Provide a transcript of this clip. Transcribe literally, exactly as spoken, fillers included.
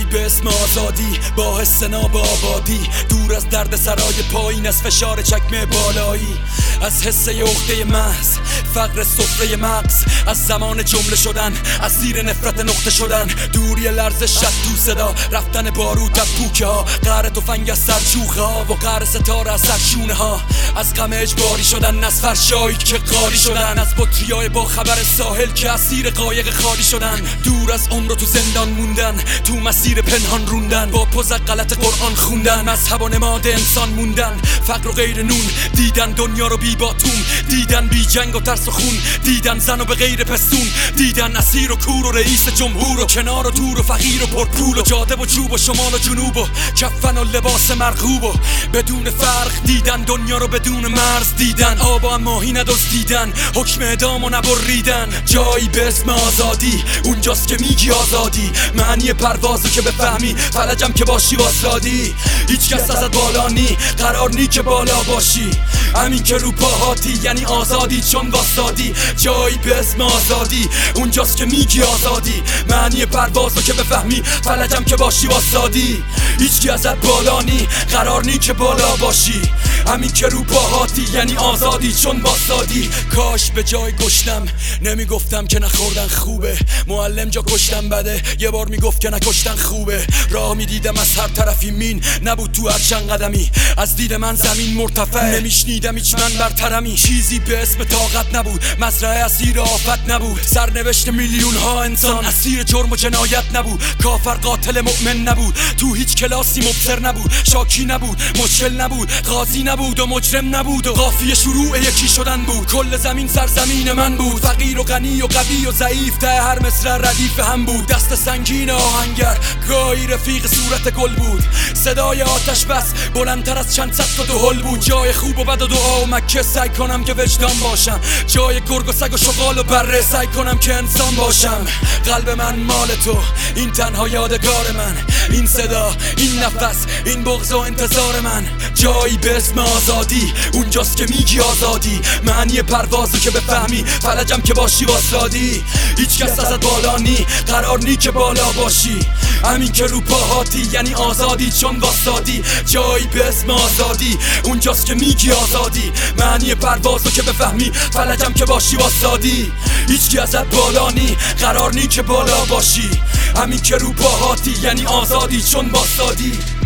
به اسم آزادی، با حس ناب آبادی، دور از درد سرای پایین، از فشار چکمه بالایی، از حس عقده محض، فقر سفره مغز، از زمان جمله شدن، از زیر نفرت نقطه شدن، دوری لرزش شد تو صدا، رفتن بارود از پوکه ها، قهر تفنگ از سرچوخه ها و قهر ستاره از سرشونه ها، از غم اجباری شدن، از فرشایی که قاری شدن، از بطریای با خبر ساحل که اسیر قایق خالی شدن، دور از عمر و تو زندان موندن، تو مسیر پنهان روندن، با پوز غلط قرآن خوندن، مذهب و نماد انسان موندن، فقر و غیر نون دیدن، دنیا رو بی باتون دیدن، بی جنگ و ترس و خون دیدن، زن و به غیر پستون دیدن، اسیر و کور و رئیس جمهور و کنار و دور و فقیر و پرپول و جاده و چوب و شمال و جنوب و کفن و لباس مرغوب و بدون فرق دیدن، دنیا رو بدون مرز دیدن، آب و ماهی ندزدیدن، حکم اعدام و نبریدن، جایی به اسم آزادی، اونجاست که میگی آزادی، معنی پروازی که بفهمی، فلجم که باشی واسادی، هیچ کس ازت بالا نی، قرار نی که بالا باشی، همین که رو پاهاتی یعنی آزادی چون واسادی، جایی به اسم آزادی، اونجاست که میگی آزادی، معنی پروازی که بفهمی، فلجم که باشی واسادی، هیچ کی ازت بالا نی، قرار نی که بالا باشی، همین که رو پاهاتی یعنی آزادی چون واسادی. کاش به جای گشتم نمیگفتم که نخوردن خوبه، معلم جا کشتم بده، یه بار میگفت که نکشتن خوبه، راه میدیدم از هر طرفی مین نبود تو هر چند قدمی، از دید من زمین مرتفع، نمیشنیدم هیچ من برترمی، چیزی به اسم طاقت نبود، مزرعه اسیر آفت نبود، سرنوشت میلیون ها انسان اسیر جرم و جنایت نبود، کافر قاتل مؤمن نبود، تو هیچ کلاسی مبصر نبود، شاکی نبود، مشکل نبود، قاضی نبود و مجرم نبود و قافیه شروع یکی شدن بود، کل زمین سرزمین من بود، فقیر و غنی و قوی و ضعیف ته هر مصرع ردیف هم بود، دست سنگین آهنگر گاهی رفیق صورت گل بود، صدای آتش بس بلندتر از چند صد تا دهل بود، جای خوب و بد و دعا و مکه سعی کنم که وجدان باشم، جای گرگ و سگ و شغال و بره سعی کنم که انسان باشم، قلب من مال تو، این تنها یادگار من، این صدا، این نفس، این بغض و انتظار من، جایی به اسم آزادی، اونجاست که میگی آزادی، معنی پروازی که بفهمی، فلجم که باشی واسادی، هیچ کس ازت بالا نی، قرار نی که بالا باشی، همین که رو پاهاتی یعنی آزادی چون واسادی، جایی به اسم آزادی، اونجاست که میگی آزادی، معنی پروازی که بفهمی، فلجم که باشی واسادی، هیچ کی ازت بالا نی، قرار نی که بالا باشی، همین که رو پاهاتی یعنی آزادی چون واسادی.